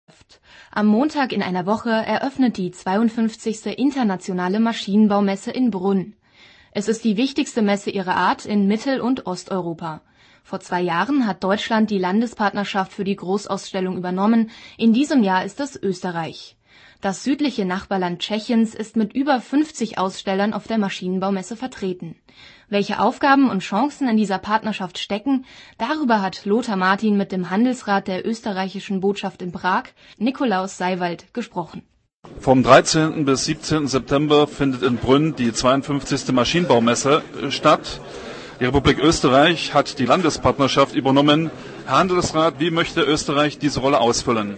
Am Montag in einer Woche eröffnet die 52. Internationale Maschinenbaumesse in Brunn. Es ist die wichtigste Messe ihrer Art in Mittel- und Osteuropa. Vor 2 Jahren hat Deutschland die Landespartnerschaft für die Großausstellung übernommen, in diesem Jahr ist es Österreich. Das südliche Nachbarland Tschechiens ist mit über 50 Ausstellern auf der Maschinenbaumesse vertreten. Welche Aufgaben und Chancen in dieser Partnerschaft stecken, darüber hat Lothar Martin mit dem Handelsrat der österreichischen Botschaft in Prag, Nikolaus Seiwald, gesprochen. Vom 13. bis 17. September findet in Brünn die 52. Maschinenbaumesse statt. Die Republik Österreich hat die Landespartnerschaft übernommen. Herr Handelsrat, wie möchte Österreich diese Rolle ausfüllen?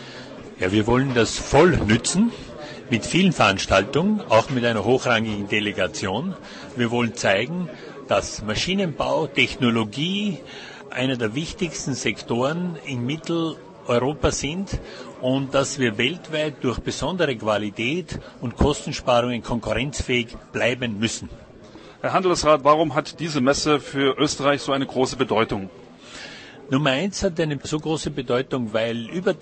Ja, wir wollen das voll nützen, mit vielen Veranstaltungen, auch mit einer hochrangigen Delegation. Wir wollen zeigen, dass Maschinenbau, Technologie einer der wichtigsten Sektoren in Mitteleuropa sind und dass wir weltweit durch besondere Qualität und Kostensparungen konkurrenzfähig bleiben müssen. Herr Handelsrat, warum hat diese Messe für Österreich so eine große Bedeutung? Nummer 1 hat eine so große Bedeutung, weil über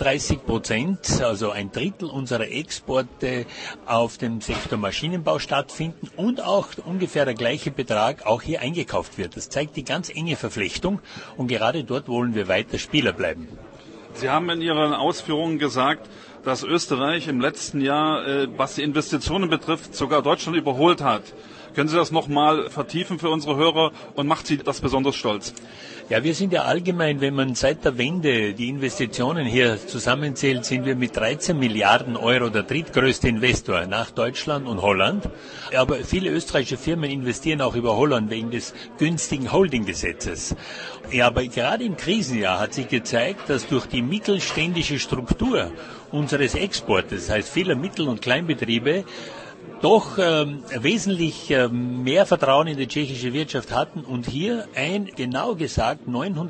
30%, also ein Drittel unserer Exporte auf dem Sektor Maschinenbau stattfinden und auch ungefähr der gleiche Betrag auch hier eingekauft wird. Das zeigt die ganz enge Verflechtung und gerade dort wollen wir weiter Spieler bleiben. Sie haben in Ihren Ausführungen gesagt, dass Österreich im letzten Jahr, was die Investitionen betrifft, sogar Deutschland überholt hat. Können Sie das nochmal vertiefen für unsere Hörer und macht Sie das besonders stolz? Ja, wir sind ja allgemein, wenn man seit der Wende die Investitionen hier zusammenzählt, sind wir mit 13 Milliarden Euro der drittgrößte Investor nach Deutschland und Holland. Aber viele österreichische Firmen investieren auch über Holland wegen des günstigen Holdinggesetzes. Ja, aber gerade im Krisenjahr hat sich gezeigt, dass durch die mittelständische Struktur unseres Exportes, das heißt vieler Mittel- und Kleinbetriebe, doch wesentlich mehr Vertrauen in die tschechische Wirtschaft hatten und hier genau gesagt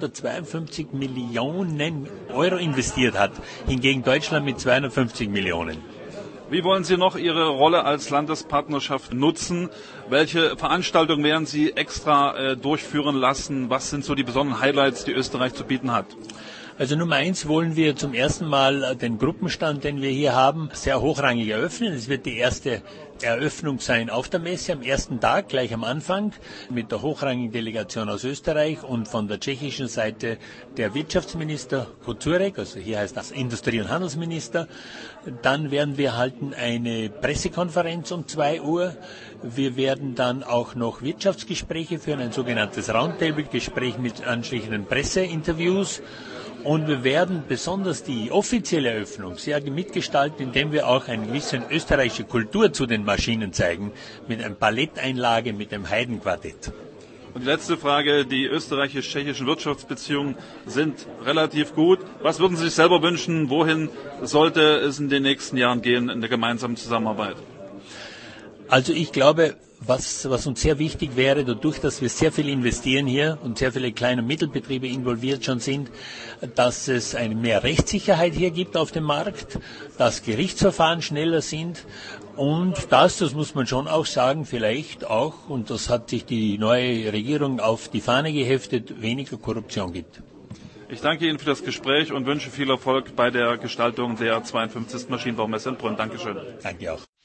952 Millionen Euro investiert hat, hingegen Deutschland mit 250 Millionen. Wie wollen Sie noch Ihre Rolle als Landespartnerschaft nutzen? Welche Veranstaltungen werden Sie extra durchführen lassen? Was sind so die besonderen Highlights, die Österreich zu bieten hat? Also Nummer 1 wollen wir zum ersten Mal den Gruppenstand, den wir hier haben, sehr hochrangig eröffnen. Es wird die erste Eröffnung sein auf der Messe am ersten Tag, gleich am Anfang, mit der hochrangigen Delegation aus Österreich und von der tschechischen Seite der Wirtschaftsminister Kocurek, also hier heißt das Industrie- und Handelsminister. Dann werden wir halten eine Pressekonferenz um 2 Uhr. Wir werden dann auch noch Wirtschaftsgespräche führen, ein sogenanntes Roundtable-Gespräch mit anschließenden Presseinterviews. Und wir werden besonders die offizielle Eröffnung sehr mitgestalten, indem wir auch eine gewisse österreichische Kultur zu den Maschinen zeigen, mit einer Balletteinlage, mit dem Haydn-Quartett. Und die letzte Frage, die österreichisch-tschechischen Wirtschaftsbeziehungen sind relativ gut. Was würden Sie sich selber wünschen? Wohin sollte es in den nächsten Jahren gehen in der gemeinsamen Zusammenarbeit? Also ich glaube, was uns sehr wichtig wäre, dadurch, dass wir sehr viel investieren hier und sehr viele kleine und Mittelbetriebe involviert schon sind, dass es eine mehr Rechtssicherheit hier gibt auf dem Markt, dass Gerichtsverfahren schneller sind und das muss man schon auch sagen, vielleicht auch, und das hat sich die neue Regierung auf die Fahne geheftet, weniger Korruption gibt. Ich danke Ihnen für das Gespräch und wünsche viel Erfolg bei der Gestaltung der 52. Maschinenbaumesse in Brünn. Dankeschön. Danke auch.